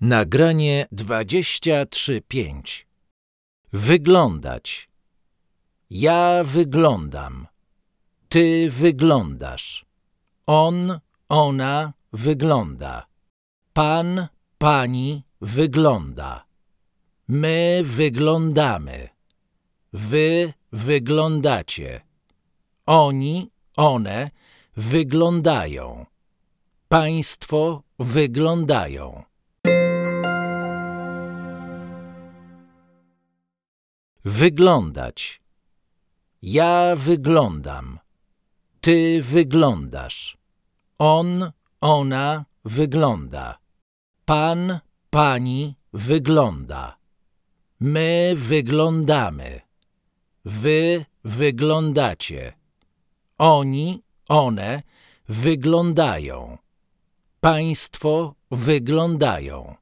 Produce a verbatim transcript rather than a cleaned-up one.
Nagranie dwadzieścia trzy pięć. Wyglądać. Ja wyglądam. Ty wyglądasz. On, ona wygląda. Pan, pani wygląda. My wyglądamy. Wy wyglądacie. Oni, one wyglądają. Państwo wyglądają. Wyglądać. Ja wyglądam. Ty wyglądasz. On, ona wygląda. Pan, pani wygląda. My wyglądamy. Wy wyglądacie. Oni, one wyglądają. Państwo wyglądają.